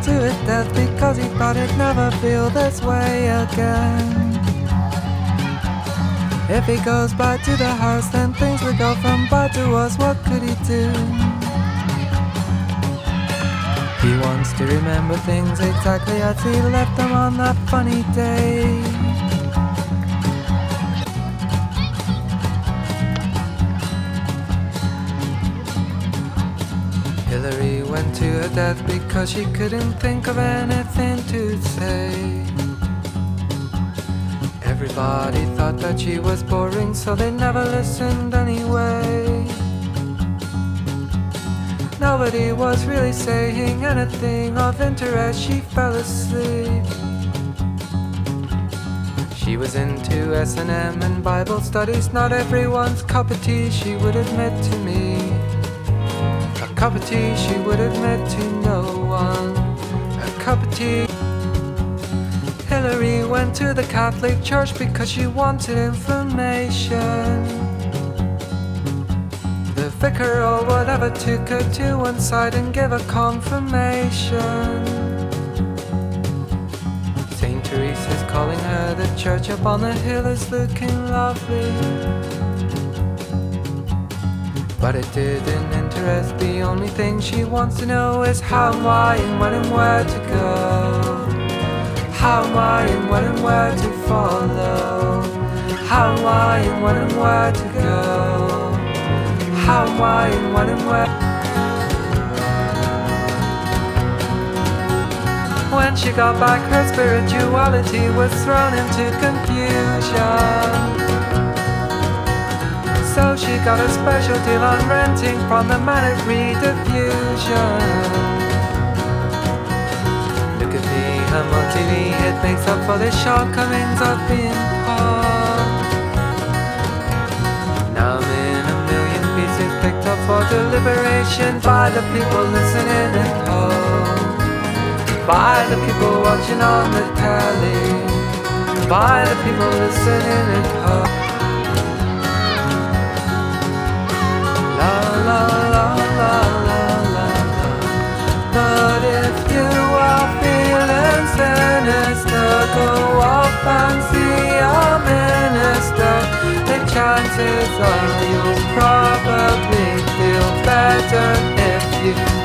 to his death because he thought he'd never feel this way again. If he goes back to the house, then things will go from bad to worse. What could he do? He wants to remember things exactly as he left them on that funny day. Hillary went to her death because she couldn't think of anything to say. Everybody thought that she was boring, so they never listened anyway. Nobody was really saying anything of interest. She fell asleep. She was into S&M and Bible studies, not everyone's cup of tea, she would admit to me. A cup of tea she would admit to no one. A cup of tea. Hillary went to the Catholic Church because she wanted information. The vicar or whatever took her to one side and gave her confirmation. Saint Teresa's calling her, the church up on the hill is looking lovely. But it didn't interest, the only thing she wants to know is how and why and when and where to go. How and why and when and where to follow. How and why and when and where to go. How and why and when and where. When she got back, her spirituality was thrown into confusion. So she got a special deal on renting from the Manic Rediffusion. Look at me, I'm on TV, it makes up for the shortcomings of being poor. Now I'm in a million pieces picked up for deliberation by the people listening at home, by the people watching on the telly, by the people listening at home. La la la la la la. But if you are feeling sinister, go off and see a minister. The chances are you'll probably feel better if you